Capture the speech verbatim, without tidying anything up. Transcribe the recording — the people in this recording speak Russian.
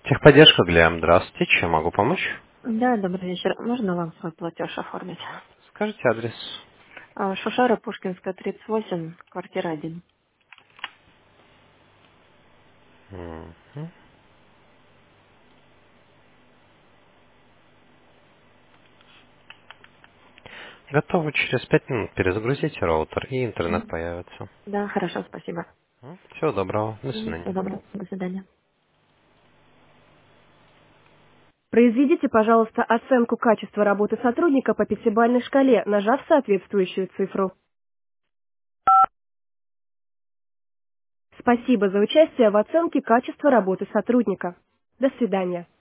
Техподдержка Глям. Здравствуйте. Чем могу помочь? Да, добрый вечер. Можно вам свой платеж оформить? Скажите адрес. А, Шушара, Пушкинская, тридцать восемь, квартира один. Мгм. Готово. Через пять минут перезагрузите роутер, и интернет Мгм. появится. Да, хорошо, спасибо. Всего доброго. До Мгм, всего свидания. доброго. До свидания. Произведите, пожалуйста, оценку качества работы сотрудника по пятибалльной шкале, нажав соответствующую цифру. Спасибо за участие в оценке качества работы сотрудника. До свидания.